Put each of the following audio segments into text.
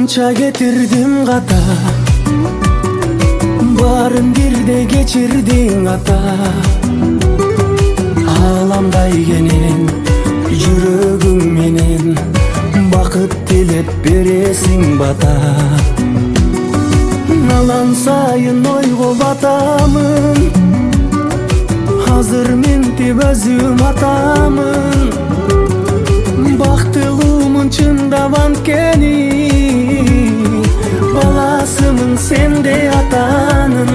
Канча кетирдим ката, баарын бирде кечирдиң ата. Аламдай кенен жүрөгүң менен бакыт тилеп бересиң бата. Алан сайын ойго батамын, азыр ментип өзүм атамын. Бактылуумун чындап анткени, баласымын сенде атанын.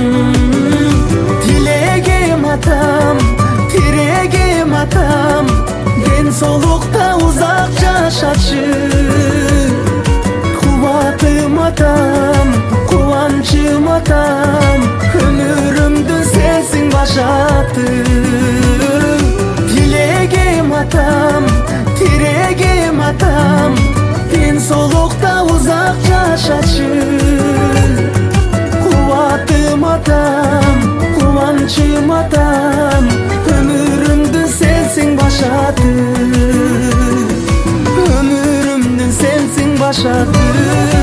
Тилегим атам, тирегим атам, ден соолукта узак жашачы. Кубатым атам, кубанчым атам, өмүрүмдүн сенсиң башатым. Тилегим атам, тирегим атам, ден соолукта узак жашачы. Кубатым атам, кубанчым атам, өмүрүмдүн сенсиң башатым. Өмүрүмдүн сенсиң башатым.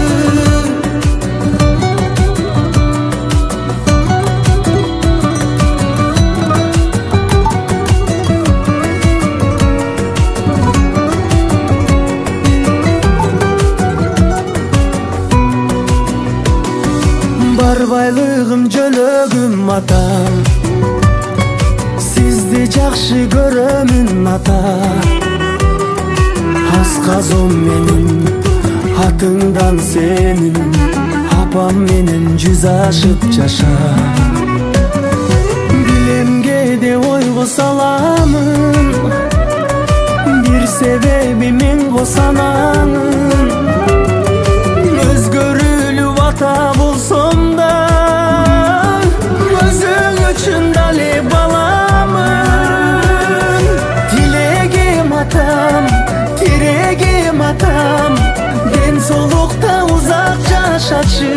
Бар байлыгым жөлөгүм атам, сизди жакшы көрөмүн ата. Асказом менин атыңдан сенин, апам менен жүз ашып жаша. Билемге де ойго саламын, бир себеби мен косанаңын. Өзгөрүлүп ата болсом да, өзүң үчүн дали баламын. Тилегим атам, тирегим атам, ден соолукта узак жашачы.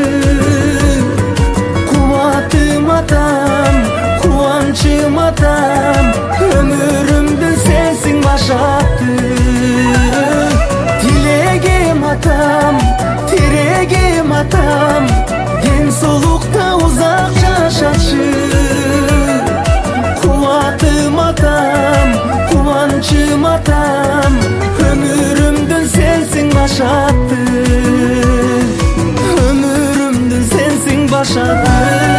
Кубатым атам, кубанчым атам, өмүрүмдүн сенсиң башатым. Тилегим атам, тирегим атам, ден соолукта узак жашачы. Кубатым атам, кубанчым атам, өмүрүмдүн сенсиң башатым. Өмүрүмдүн сенсиң башатым.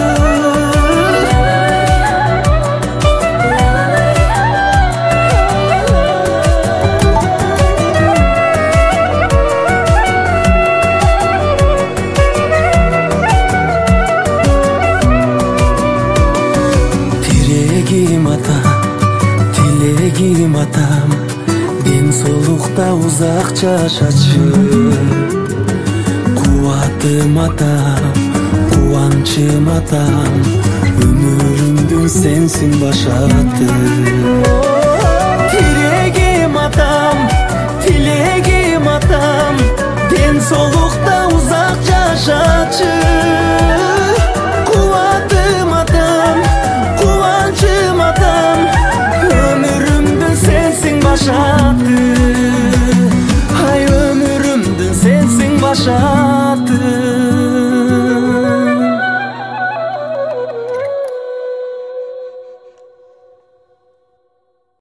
Тирегим ата, тилегим атам, ден соолукта узак жашачы. Кубатым атам, кубанчым атам, өмүрүмдүн сенсиң башатым. Тирегим атам,